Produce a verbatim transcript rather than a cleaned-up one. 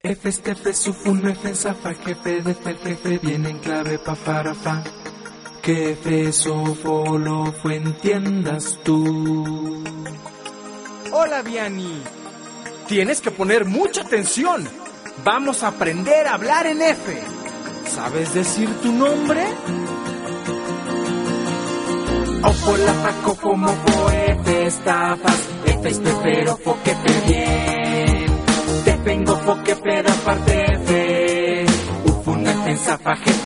F, F, Sufun, F, Zafa, jefe de F, jefe, viene en clave pa para fa. Que F, Sofo, lo fue, entiendas tú. Hola, Vianney. Tienes que poner mucha atención. Vamos a aprender a hablar en F. ¿Sabes decir tu nombre? Ofo, la fa, cofo, mofo, F, estafas, F, estefero, fo, que fe, bien. Te vengo, fo, que fe, da parte F. Ufun, F, Zafa, jefe,